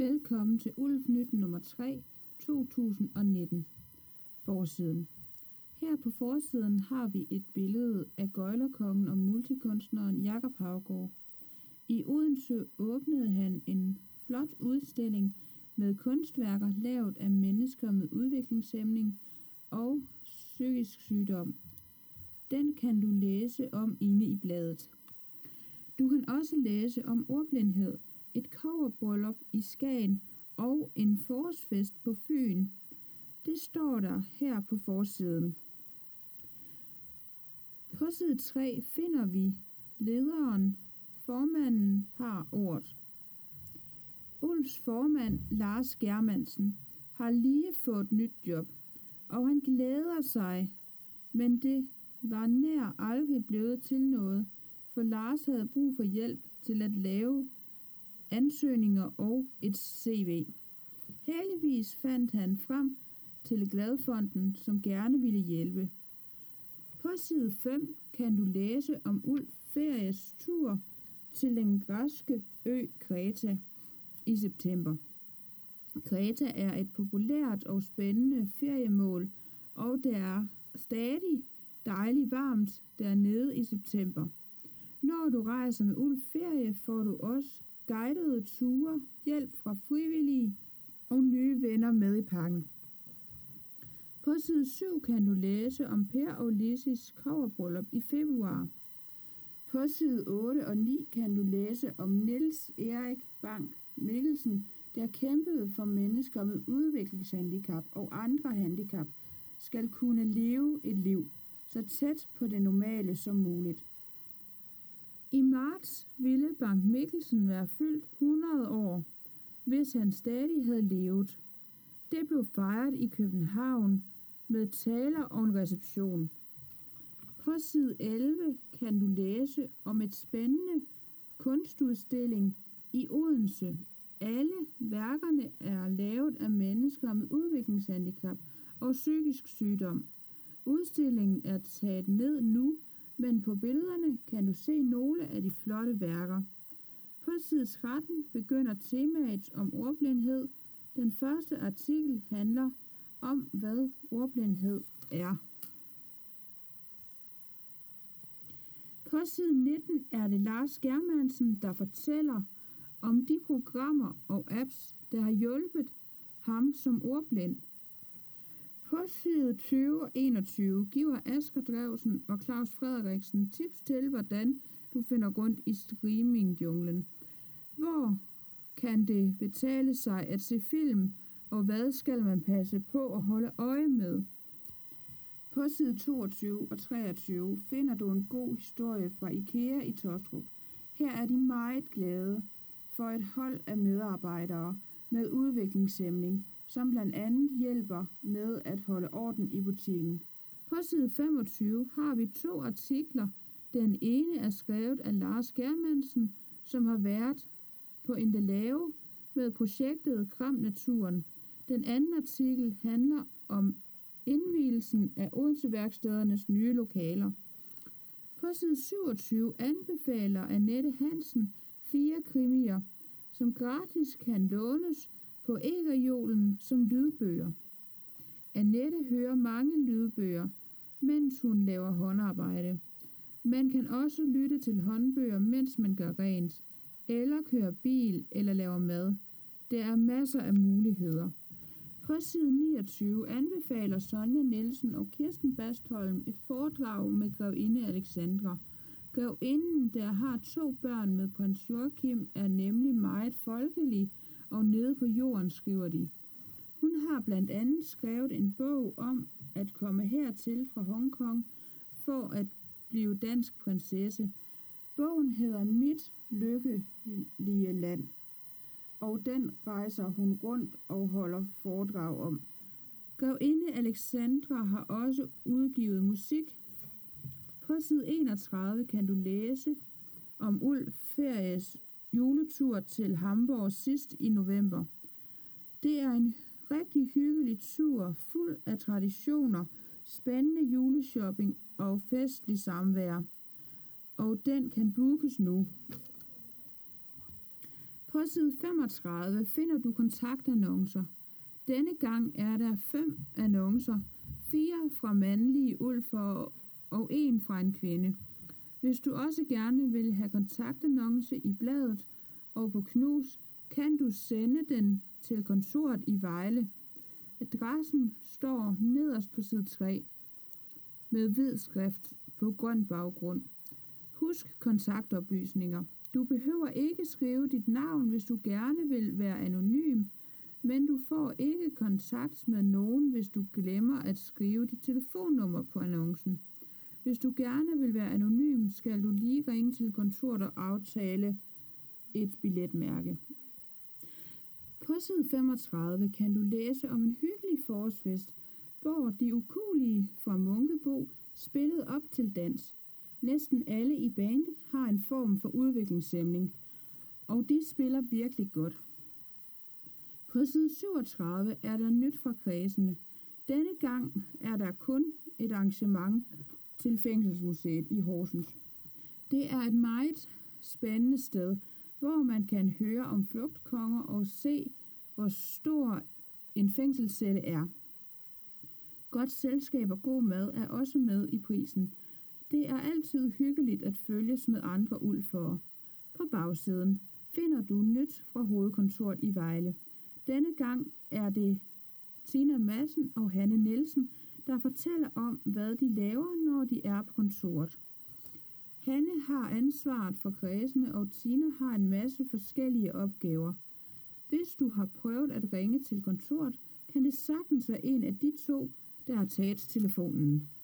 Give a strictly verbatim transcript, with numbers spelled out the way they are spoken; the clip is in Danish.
Velkommen til Ulf Nyt nummer tre, to tusind og nitten. Forsiden. Her på forsiden har vi et billede af gøglerkongen og multikunstneren Jakob Haugaard. I Odense åbnede han en flot udstilling med kunstværker lavet af mennesker med udviklingshæmning og psykisk sygdom. Den kan du læse om inde i bladet. Du kan også læse om ordblindhed, et kobberbryllup i Skagen og en forårsfest på Fyn. Det står der her på forsiden. På side tre finder vi lederen. Formanden har ordet. Ulfs formand, Lars Germansen, har lige fået nyt job, og han glæder sig, men det var nær aldrig blevet til noget, for Lars havde brug for hjælp til at lave ansøgninger og et C V. Heldigvis fandt han frem til Gladfonden, som gerne ville hjælpe. På side fem kan du læse om Ulf Feries tur til den græske ø Kreta i september. Kreta er et populært og spændende feriemål, og det er stadig dejligt varmt dernede i september. Når du rejser med Ulf Ferie, får du også guidede ture, hjælp fra frivillige og nye venner med i pakken. På side syv kan du læse om Per og Lissis kobberbryllup i februar. På side otte og ni kan du læse om Niels Erik Bank Mikkelsen, der kæmpede for mennesker med udviklingshandicap og andre handicap skal kunne leve et liv så tæt på det normale som muligt. I marts ville Bank Mikkelsen være fyldt hundrede år, hvis han stadig havde levet. Det blev fejret i København med taler og en reception. På side elleve kan du læse om et spændende kunstudstilling i Odense. Alle værkerne er lavet af mennesker med udviklingshandicap og psykisk sygdom. Udstillingen er taget ned nu, men på billederne kan du se nogle af de flotte værker. På side tretten begynder temaet om ordblindhed. Den første artikel handler om, hvad ordblindhed er. På side nitten er det Lars Germansen, der fortæller om de programmer og apps, der har hjulpet ham som ordblind. På side tyve og enogtyve giver Asger Drewsen og Claus Frederiksen tips til, hvordan du finder rundt i streamingjunglen. Hvor kan det betale sig at se film, og hvad skal man passe på at holde øje med? På side toogtyve og treogtyve finder du en god historie fra IKEA i Taastrup. Her er de meget glade for et hold af medarbejdere med udviklingshæmning, som blandt andet hjælper med at holde orden i butikken. På side femogtyve har vi to artikler. Den ene er skrevet af Lars Germansen, som har været på Endelave med projektet Kram Naturen. Den anden artikel handler om indvielsen af Odense-værkstedernes nye lokaler. På side syvogtyve anbefaler Annette Hansen fire krimier, som gratis kan lånes på Egerjolen som lydbøger. Annette hører mange lydbøger, mens hun laver håndarbejde. Man kan også lytte til håndbøger, mens man gør rent, eller kører bil eller laver mad. Der er masser af muligheder. På side niogtyve anbefaler Sonja Nielsen og Kirsten Bastholm et foredrag med grevinde Alexandra. Grevinden, der har to børn med prins Joachim, er nemlig meget folkelig, og nede på jorden skriver de. Hun har blandt andet skrevet en bog om at komme hertil fra Hongkong for at blive dansk prinsesse. Bogen hedder Mit lykkelige land, og den rejser hun rundt og holder foredrag om. Grevinde Alexandra har også udgivet musik. På side enogtredive kan du læse om Ulf Feries juletur til Hamburg sidst i november. Det er en rigtig hyggelig tur, fuld af traditioner, spændende juleshopping og festlig samvær. Og den kan bookes nu. På side femogtredive finder du kontaktannoncer. Denne gang er der fem annoncer, fire fra mandlige ulfer og en fra en kvinde. Hvis du også gerne vil have kontaktannonce i bladet og på Knus, kan du sende den til kontoret i Vejle. Adressen står nederst på side tre med hvid skrift på grøn baggrund. Husk kontaktoplysninger. Du behøver ikke skrive dit navn, hvis du gerne vil være anonym, men du får ikke kontakt med nogen, hvis du glemmer at skrive dit telefonnummer på annoncen. Hvis du gerne vil være anonym, skal du lige ringe til kontoret og aftale et billetmærke. På side femogtredive kan du læse om en hyggelig forårsfest, hvor de ukuelige fra Munkebo spillede op til dans. Næsten alle i bandet har en form for udviklingshæmning, og de spiller virkelig godt. På side syvogtredive er der nyt fra kredsene. Denne gang er der kun et arrangement til Fængselsmuseet i Horsens. Det er et meget spændende sted, hvor man kan høre om flugtkonger og se, hvor stor en fængselscelle er. Godt selskab og god mad er også med i prisen. Det er altid hyggeligt at følges med andre ulfere. På bagsiden finder du nyt fra hovedkontoret i Vejle. Denne gang er det Tina Madsen og Hanne Nielsen, der fortæller om, hvad de laver, når de er på kontoret. Hanne har ansvaret for kredsene, og Tina har en masse forskellige opgaver. Hvis du har prøvet at ringe til kontoret, kan det sagtens være en af de to, der har taget telefonen.